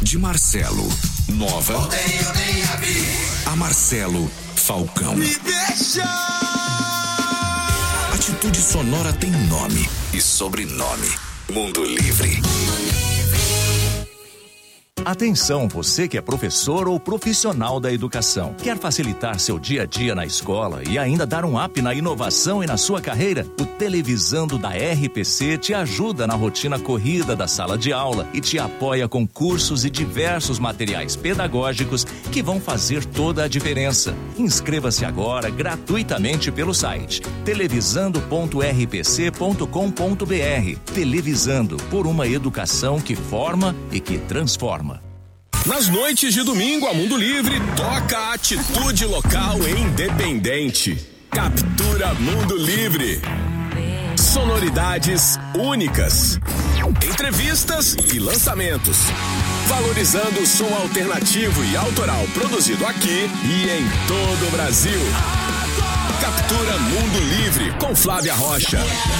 De Marcelo, Nova. A Marcelo Falcão. Me deixa! Atitude Sonora tem nome e sobrenome. Mundo Livre. Atenção, você que é professor ou profissional da educação. Quer facilitar seu dia a dia na escola e ainda dar um up na inovação e na sua carreira? O Televisando da RPC te ajuda na rotina corrida da sala de aula e te apoia com cursos e diversos materiais pedagógicos que vão fazer toda a diferença. Inscreva-se agora gratuitamente pelo site televisando.rpc.com.br. Televisando, por uma educação que forma e que transforma. Nas noites de domingo, a Mundo Livre toca atitude local e independente. Captura Mundo Livre. Sonoridades únicas. Entrevistas e lançamentos. Valorizando o som alternativo e autoral produzido aqui e em todo o Brasil. Captura Mundo Livre com Flávia Rocha.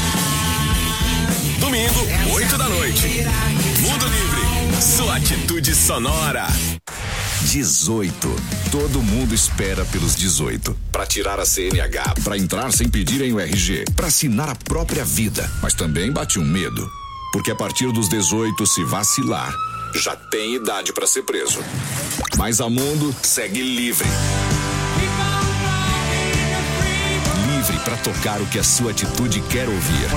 Domingo, 8 da noite. Mundo Livre. Sua atitude sonora. 18. Todo mundo espera pelos 18. Para tirar a CNH, para entrar sem pedirem o RG, para assinar a própria vida. Mas também bate um medo. Porque a partir dos 18, se vacilar, já tem idade para ser preso. Mas a Mundo segue livre. Livre para tocar o que a sua atitude quer ouvir.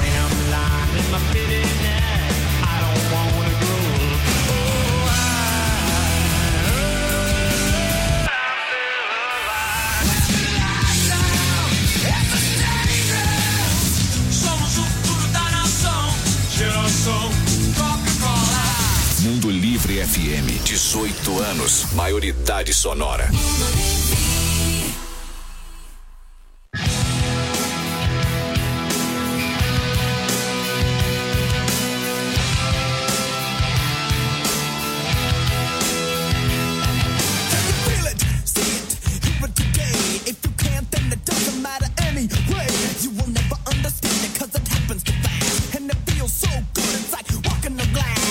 Mundo Livre FM, 18 anos, maioridade sonora.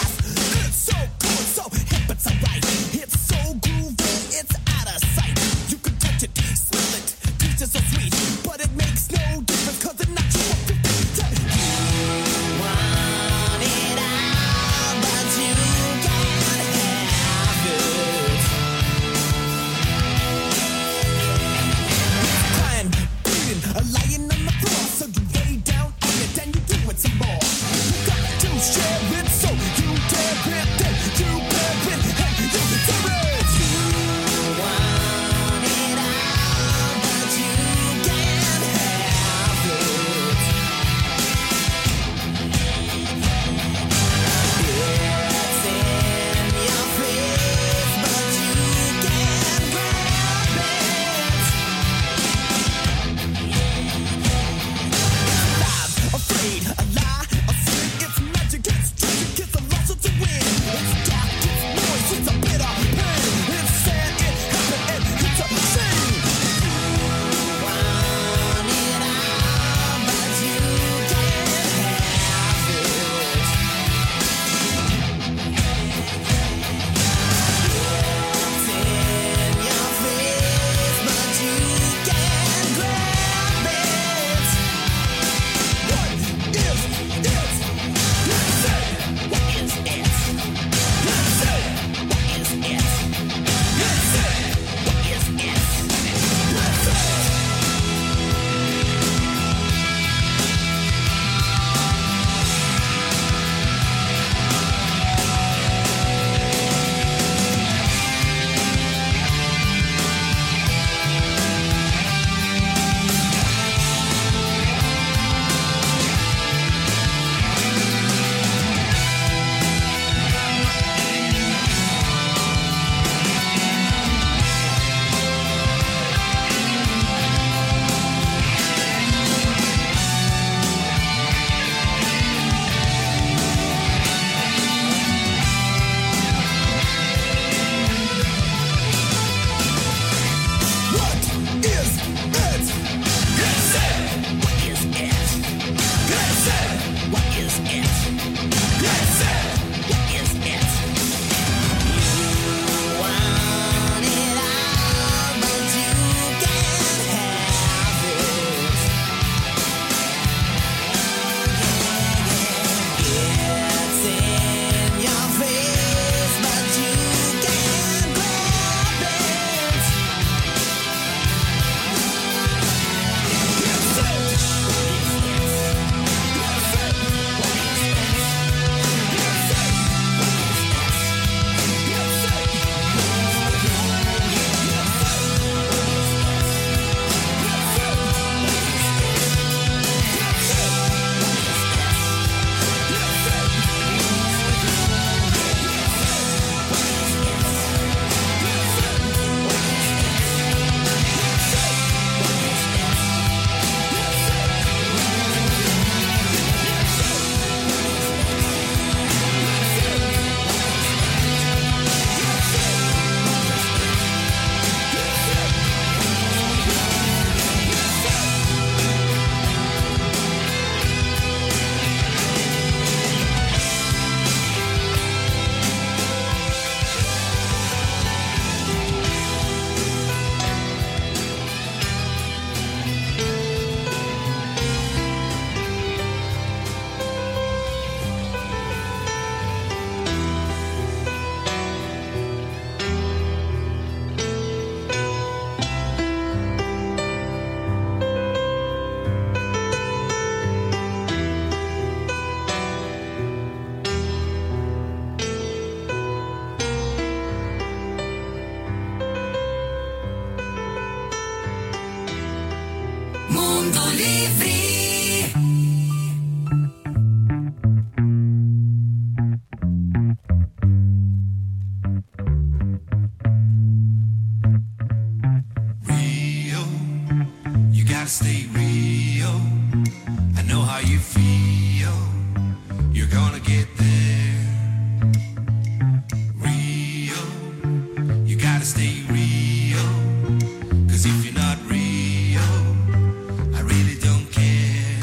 So hip, it's alright. It's so groovy, it's out of sight. You Rio, you gotta stay real. I know how you feel. You're gonna get there. Rio, you gotta stay real. 'Cause if you're not real, I really don't care.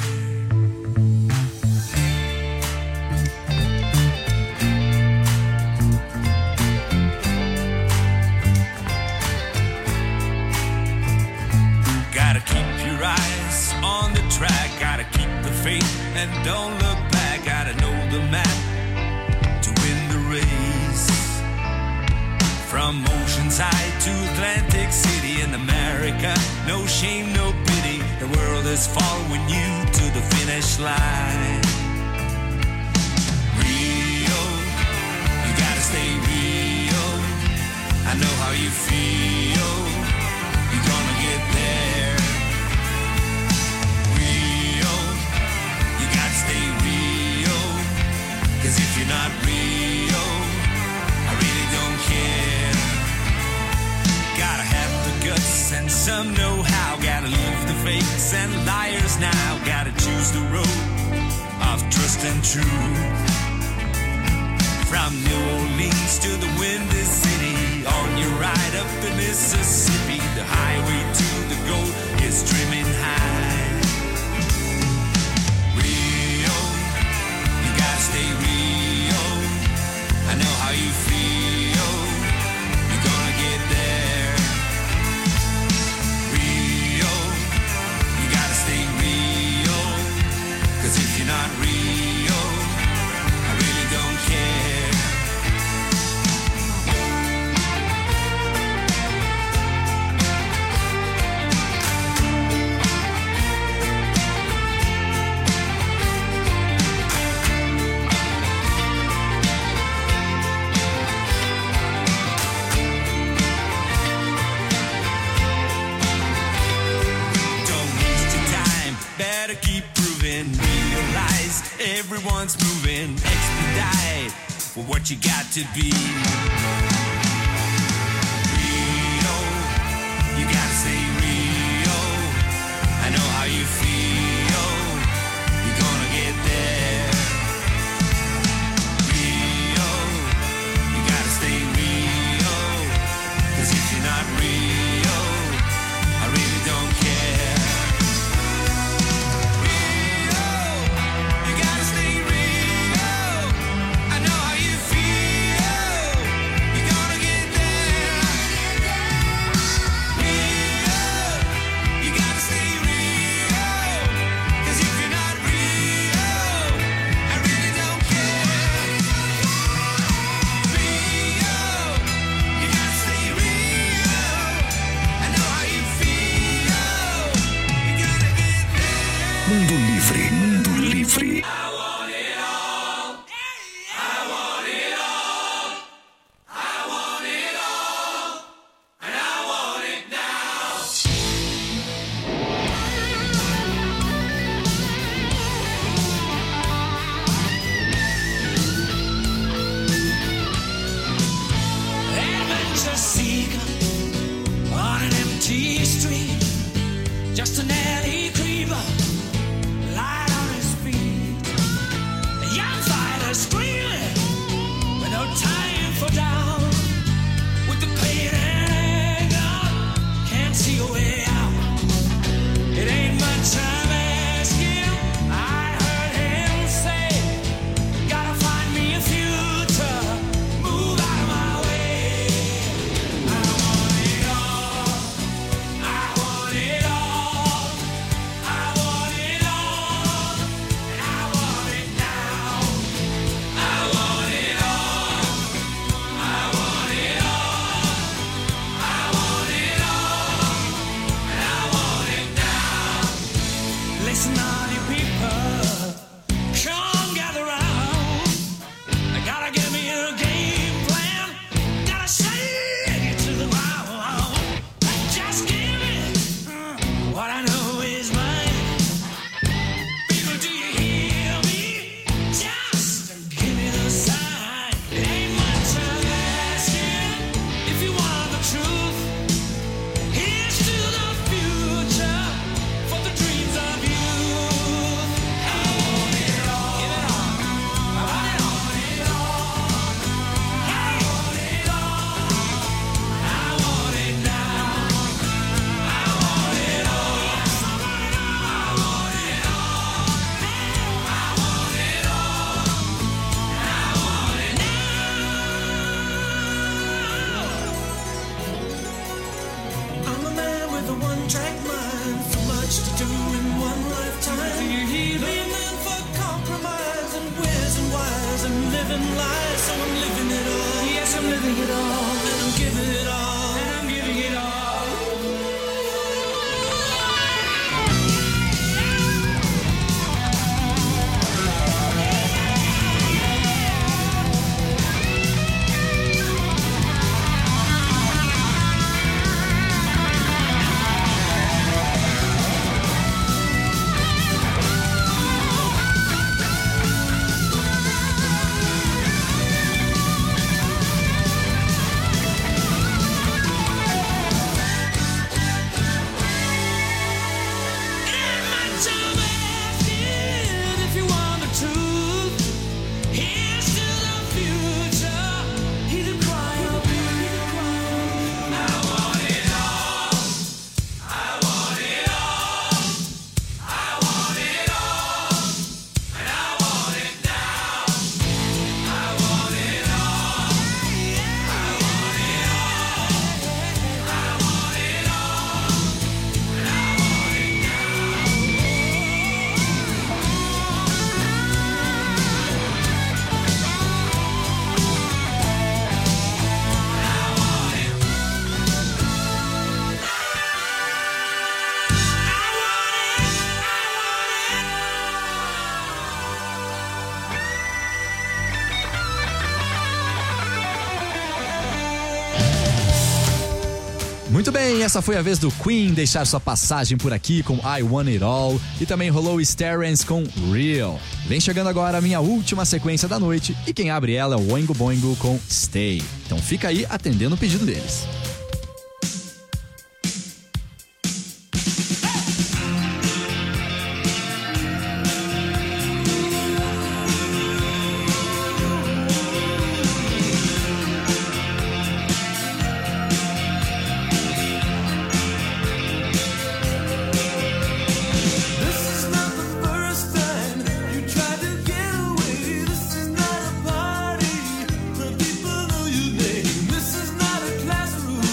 Gotta keep your eyes on the track. Gotta keep the faith and don't look back. Gotta know the map to win the race. From Oceanside to Atlantic City in America, no shame, no pity. The world is following you to the finish line. Rio, you gotta stay real. I know how you feel. You're gonna get there. Rio, you gotta stay real. 'Cause if you're not real, I really don't care. Gotta have the guts and some know-how. Gotta leave the fakes and liars now. Gotta choose the road of trust and truth. From New Orleans to the Windy City, on your ride up the Mississippi, the highway to the goal is dreaming high. Rio, you gotta stay real. I know how you feel. You're gonna get there. Rio, you gotta stay real. 'Cause if you're not real, I really don't care. Don't waste your time, better keep proving. Realize everyone's moving. Expedite for what you got to be. Rio, you gotta stay real. I know how you feel. You're gonna get there. Rio, you gotta stay real. 'Cause if you're not real, I really don't care. Rio, you gotta stay real. I know how you feel. one-track mind, so much to do in one lifetime. No man for compromise and where's and why's. I'm living life, so I'm living it all. Yes, I'm living it all, and I'm giving it all, and I'm giving it all. Muito bem, essa foi a vez do Queen deixar sua passagem por aqui com I Want It All e também rolou Starrance com Real. Vem chegando agora a minha última sequência da noite e quem abre ela é o Oingo Boingo com Stay. Então fica aí atendendo o pedido deles. Classroom.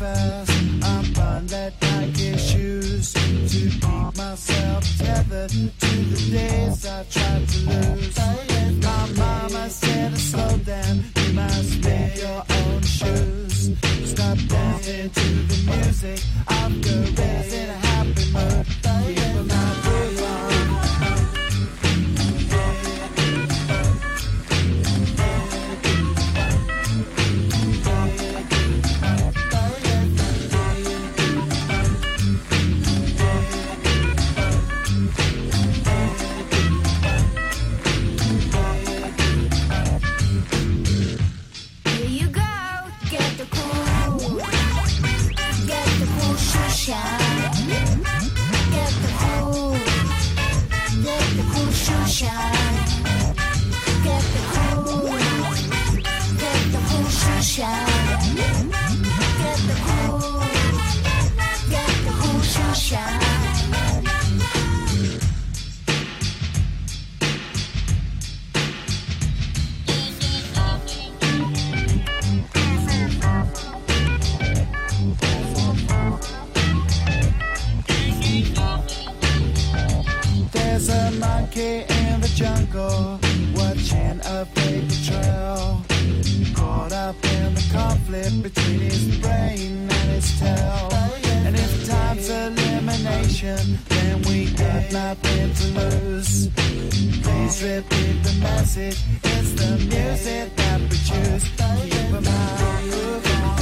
fast. I'm buying that Nike shoes to keep myself tethered to the days I tried to lose. My mama said to slow down, you must make your own shoes. Stop dancing to the music of gorillas in a happy mood. Keep my groove on. There's a monkey in the jungle watching a paper trail, caught up in the conflict between his brain and his tail. And if time's elimination, then we got nothing to lose. Please repeat the message, it's the music that we choose. Keep a mind, move on.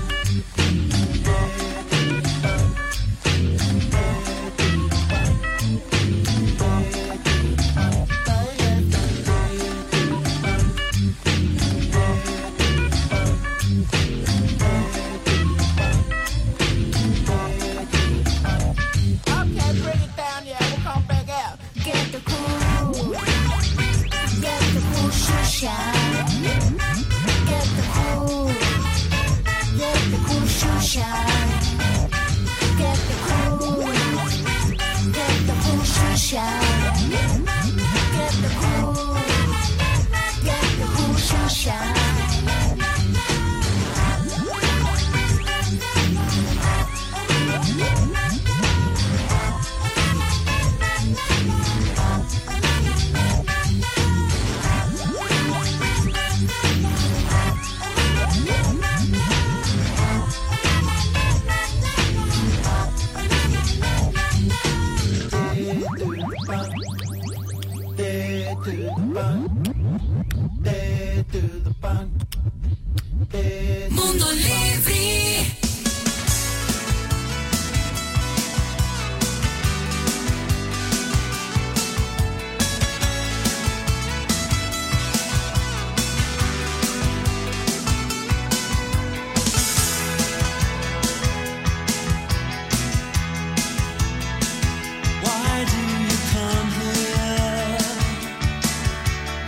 Mundo Livre.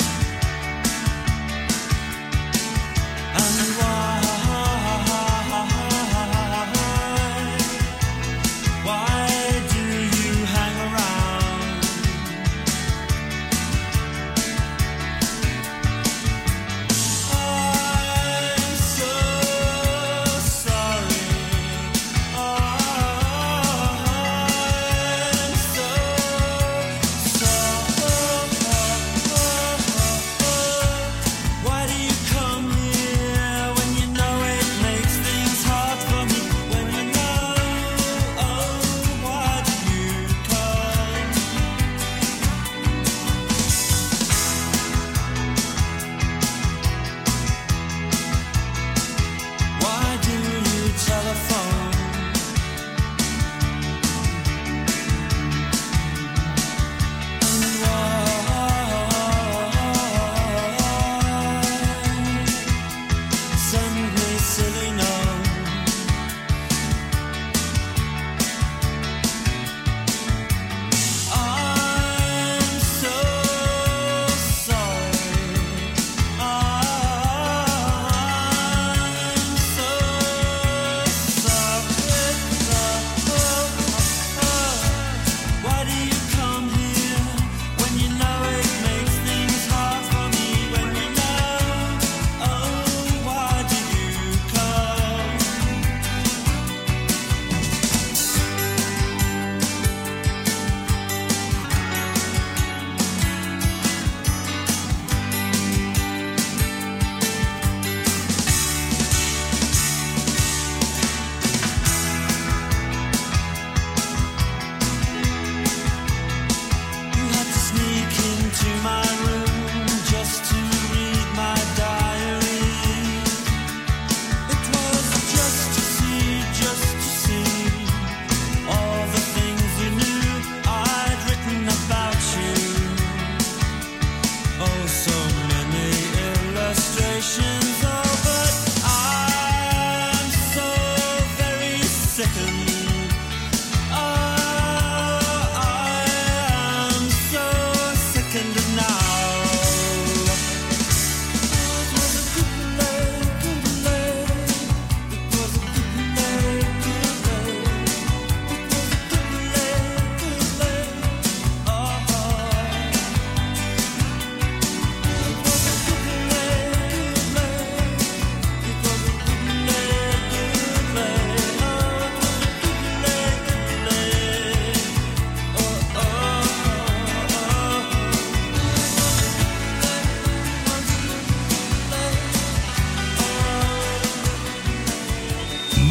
Why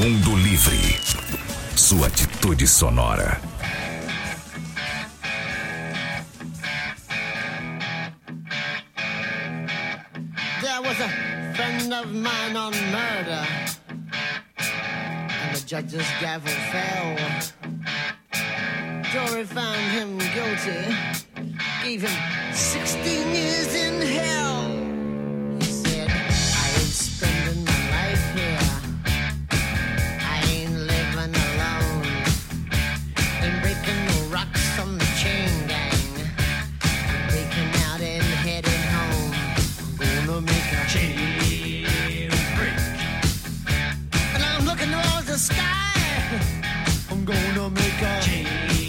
Mundo Livre. Sua atitude sonora. There was a friend of mine on murder, and the judge's gavel fell. Jury found him guilty, gave him 16 years in hell. He said, I ain't spending my life here. I ain't living alone. Ain't breaking no rocks on the chain gang. I'm breaking out and heading home. I'm gonna make a chain break. And I'm looking towards the sky. I'm gonna make a chain.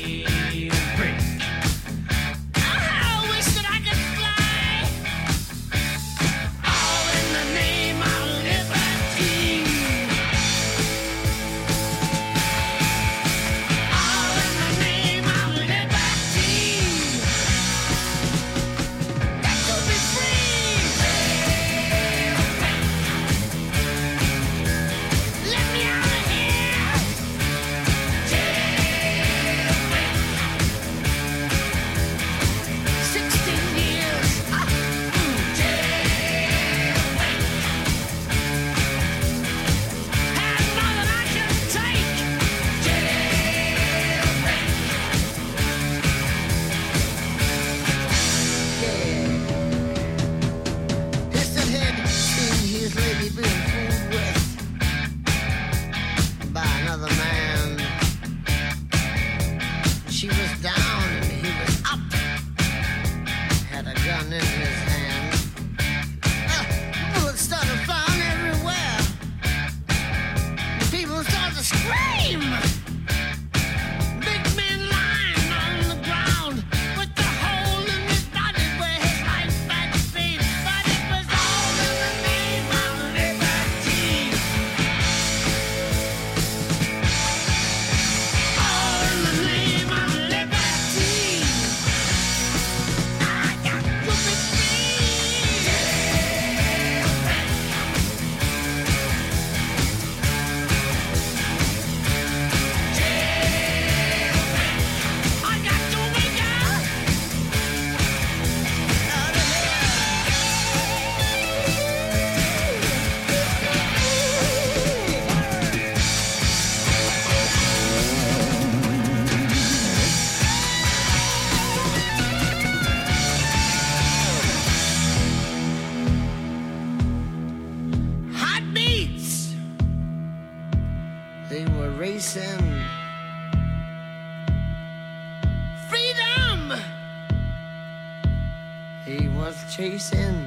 Chasing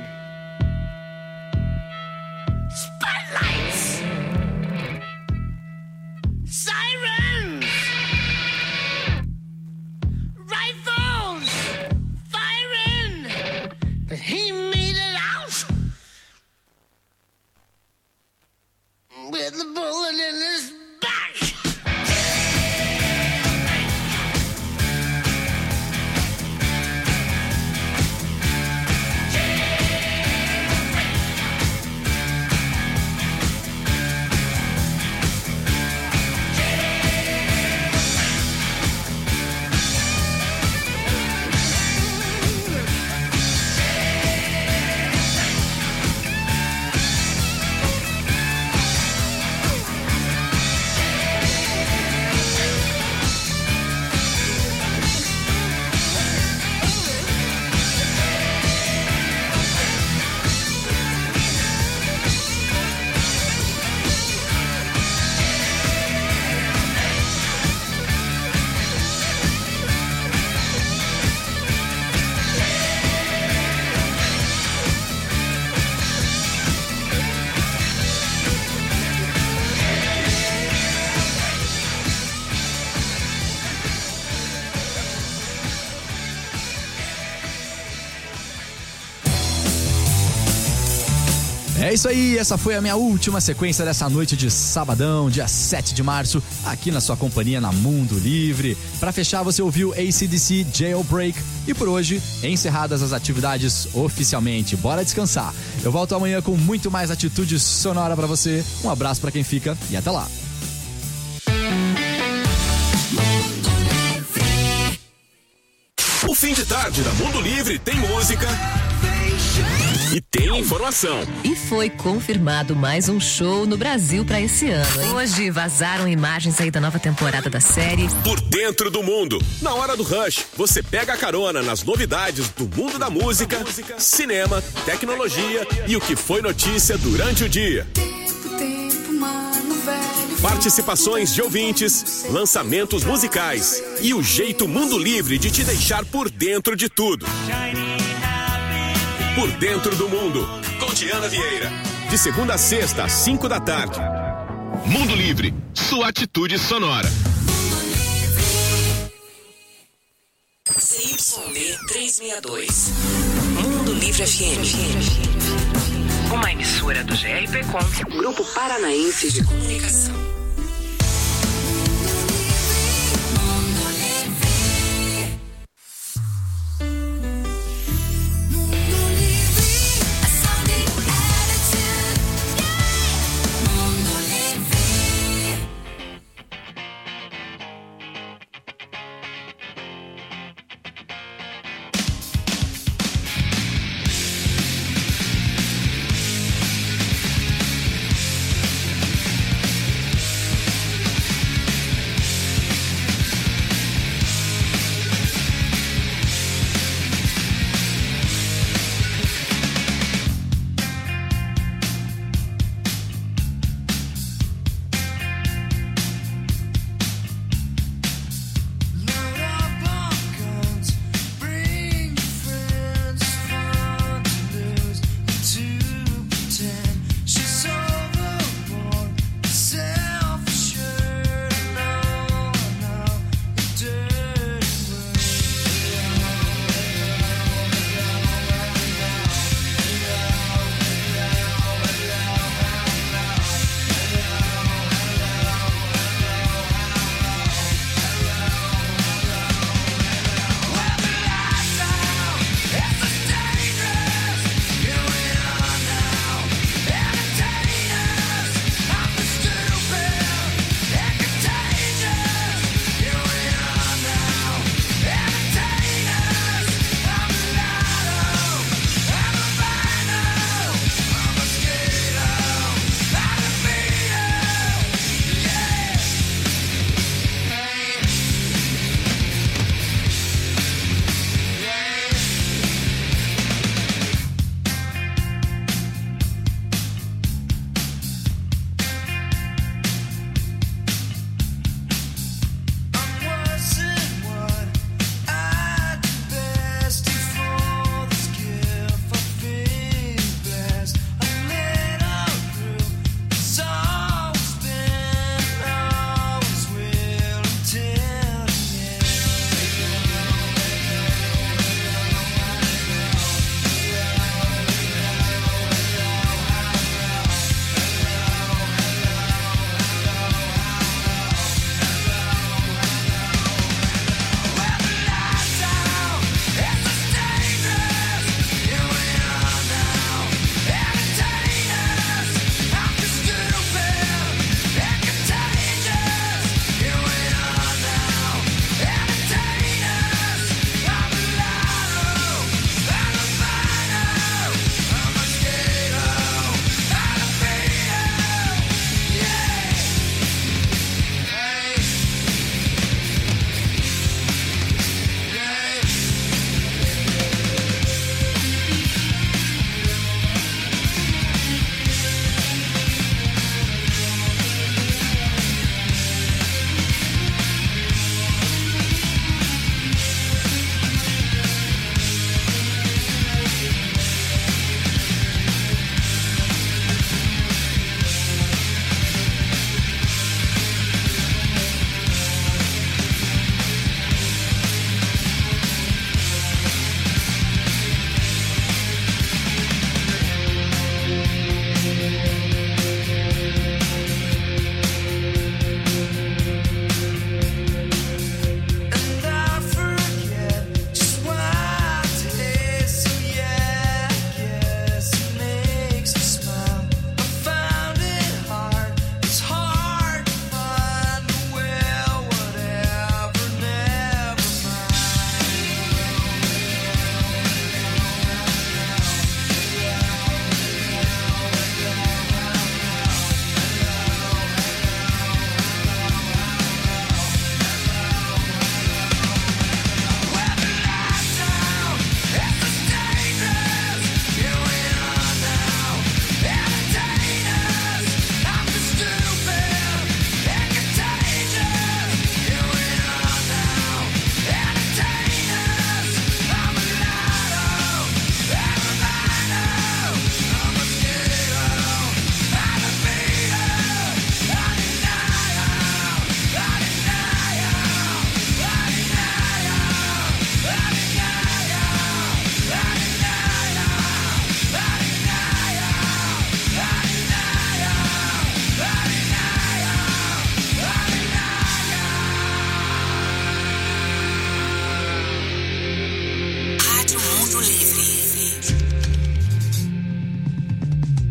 spotlights, sirens, rifles firing, but he made it out with a bullet in his back. É isso aí, essa foi a minha última sequência dessa noite de sabadão, dia 7 de março, aqui na sua companhia na Mundo Livre. Pra fechar, você ouviu AC/DC Jailbreak. E por hoje, encerradas as atividades oficialmente. Bora descansar. Eu volto amanhã com muito mais atitude sonora pra você. Um abraço pra quem fica e até lá. tarde da Mundo Livre tem música e tem informação. E foi confirmado mais um show no Brasil pra esse ano, hein? Hoje vazaram imagens aí da nova temporada da série Por Dentro do Mundo. Na hora do Rush, você pega a carona nas novidades do mundo da música, cinema, tecnologia e o que foi notícia durante o dia. Participações de ouvintes, lançamentos musicais e o jeito Mundo Livre de te deixar por dentro de tudo. Por Dentro do Mundo, com Diana Vieira. De segunda a sexta, às 5 da tarde. Mundo Livre, sua atitude sonora. CYB 362. Mundo Livre FM. Uma emissora do GRPcom, Grupo Paranaense de Comunicação.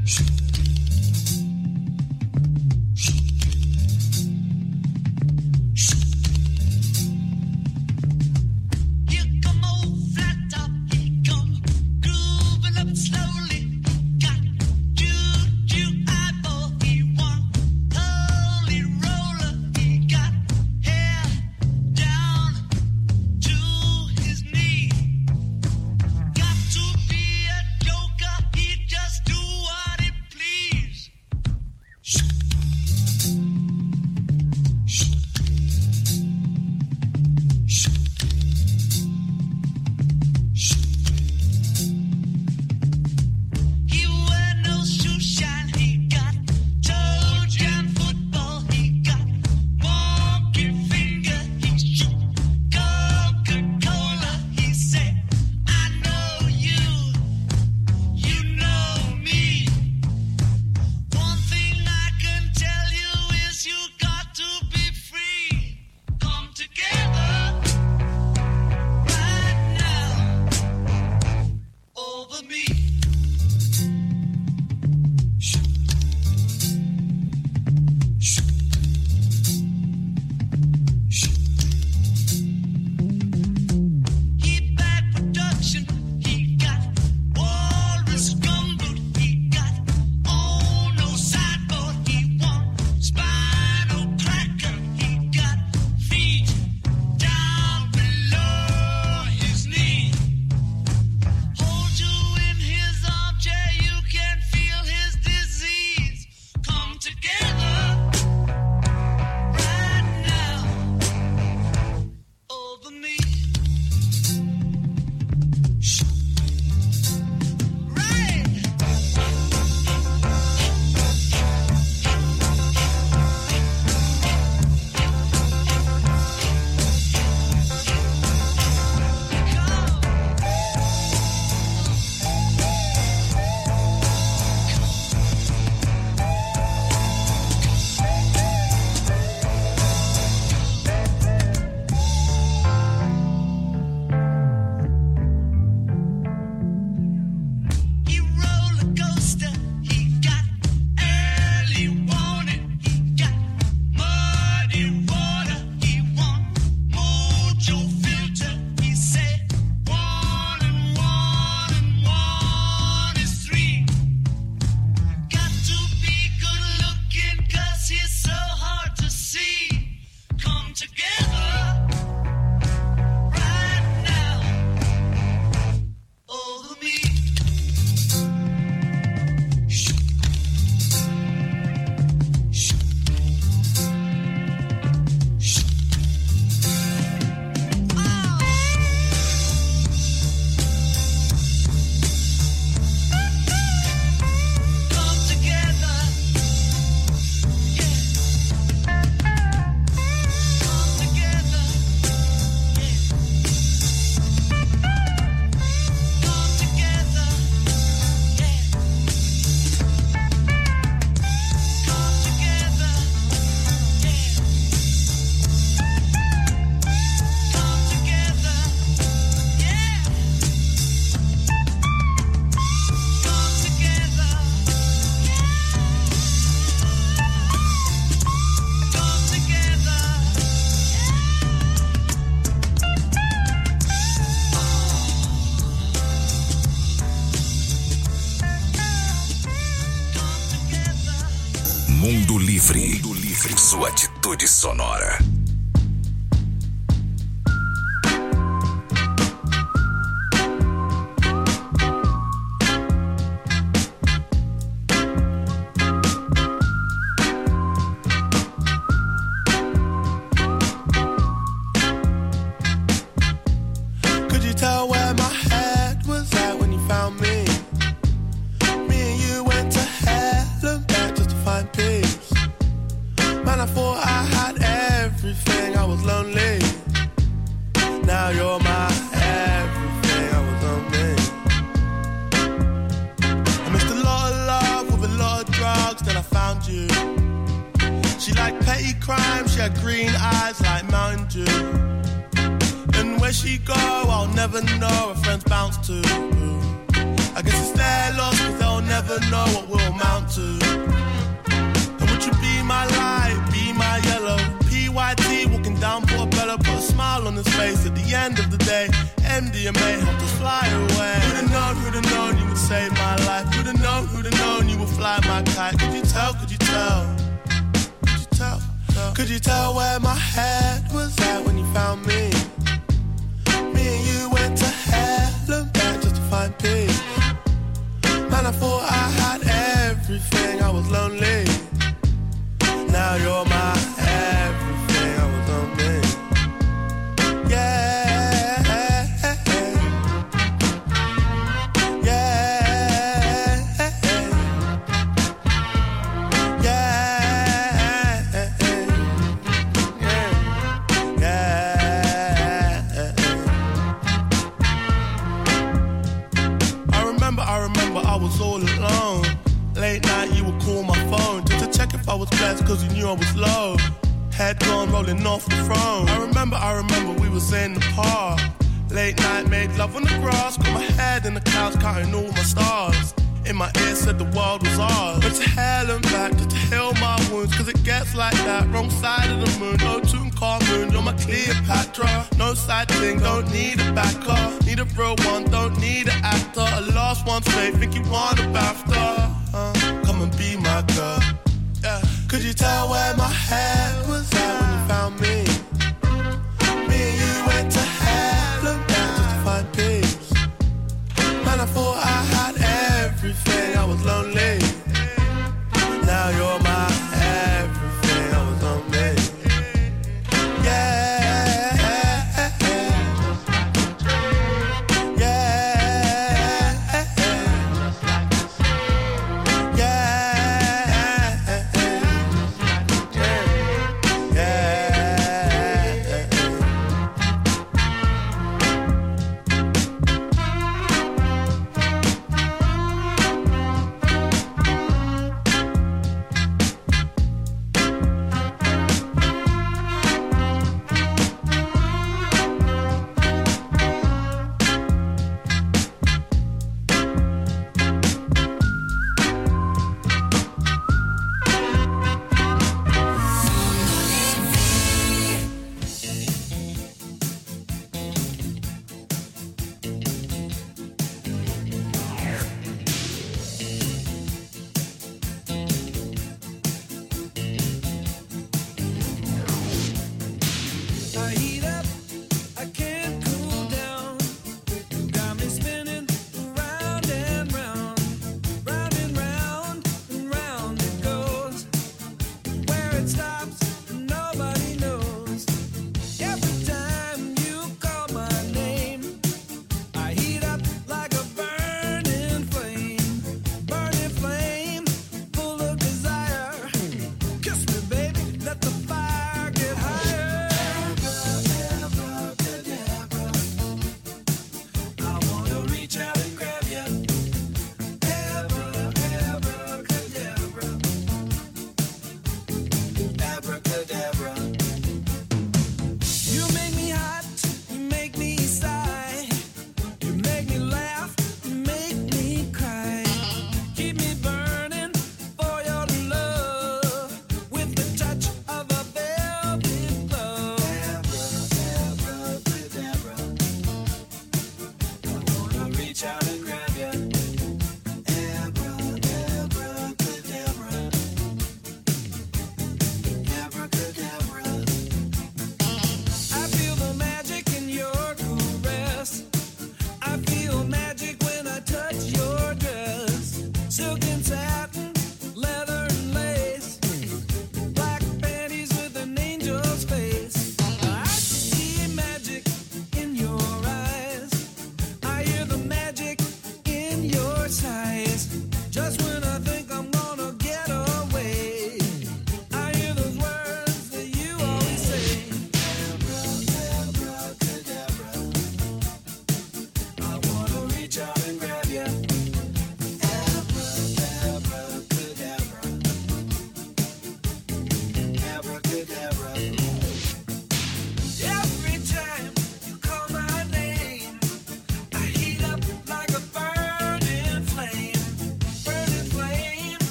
Mundo Livre. Mundo Livre. Sua atitude sonora. Could you tell where my head was at when you found me? Me and you went to hell and back just to find peace. Man, I thought I had everything, I was lonely. Now you're my everything, I was lonely. I missed a lot of love with a lot of drugs, then I found you. She liked petty crime, she had green eyes like Mountain Dew. And where she go, I'll never know, her friends bounce to. I guess it's their loss, cause they'll never know what we'll amount to. And would you be my light, be my yellow? PYT walking down Portobello, put a smile on his face at the end of the day. MDMA helped us fly away. Who'd have known you would save my life? Who'd have known you would fly my kite? Could you tell, could you tell? Could you tell? Could you tell where my head was at when you found me? Me and you went to hell and back just to find peace. Man, I thought I had everything, I was lonely. Now you're my everything, I was lonely. Yeah. I was blessed cause you knew I was low. Head gone rolling off the throne. I remember we was in the park. Late night made love on the grass. Got my head in the clouds counting all my stars. In my ear said the world was ours. Went to hell and back just to heal my wounds. Cause it gets like that, wrong side of the moon. No Tutankhamun, you're my Cleopatra. No side thing, don't need a backer. Need a real one, don't need an actor. A last one's fake, think you want a BAFTA. Come and be my girl. Yeah. Could you tell where my head was at when you found me? Me and you went to hell and back just to find peace. Man, I thought I had everything, I was lonely. Now you're my everything, I was lonely. Yeah.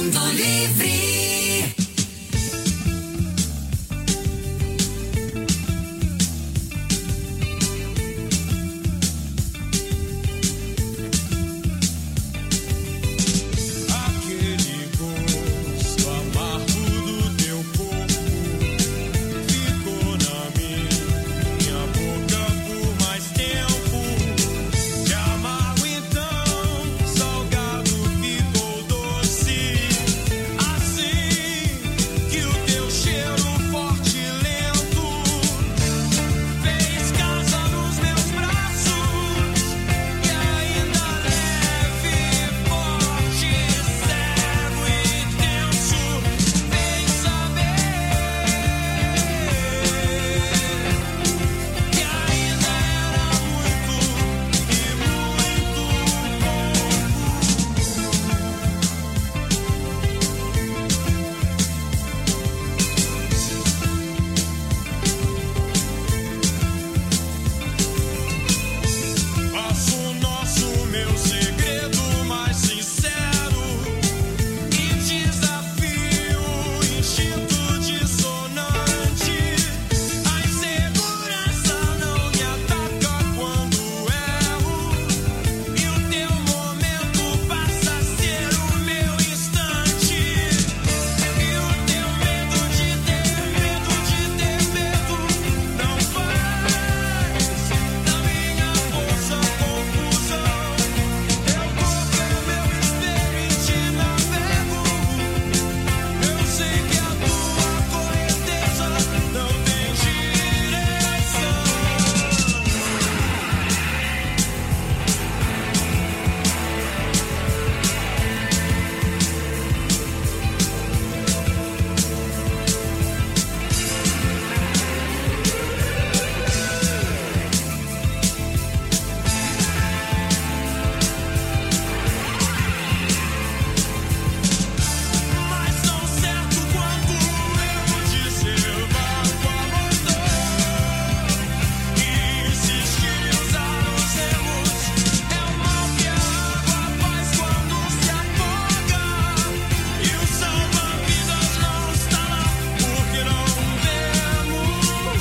Mundo Livre. Aquele gosto amargo do teu corpo ficou na minha boca por mais tempo. De amargo então, salgado ficou doce. Assim que o teu cheiro forte e lento fez casa nos meus braços. E ainda leve, forte, cego e tenso, vem saber que ainda era muito e muito Faço o nosso, meu segredo mais sincero e desafio o instinto dissonante. A insegurança não me ataca quando erro e o teu momento passa a ser o meu instante. E o teu medo de ter medo não faz da minha força confusão. Teu corpo é meu espelho e te navego. Eu sei que a tua correnteza não tem direção. Mas tão certo quanto eu dizer vá com a motor e insistir em usar os erros. É o mal que a água faz quando se afoga e o salva-vidas não está lá porque não vemos.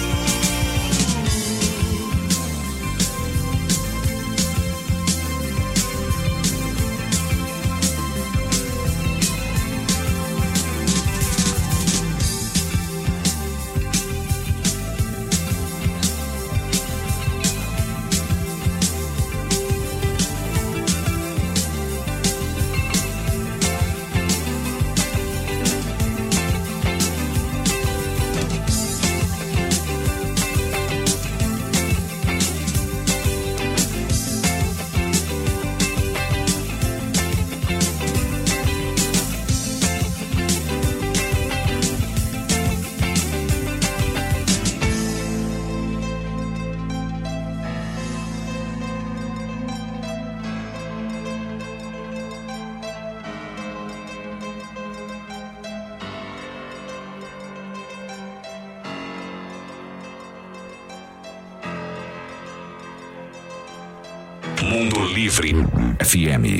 Mundo Livre FM.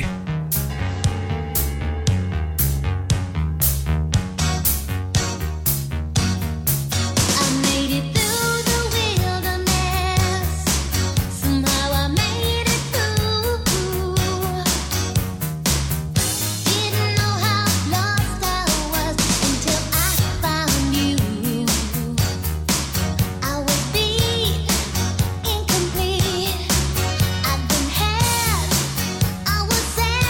I made it through the wilderness. Somehow I made it through. Didn't know how lost I was until I found you. I was beat, incomplete. I'd been had. I was sad.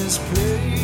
this place.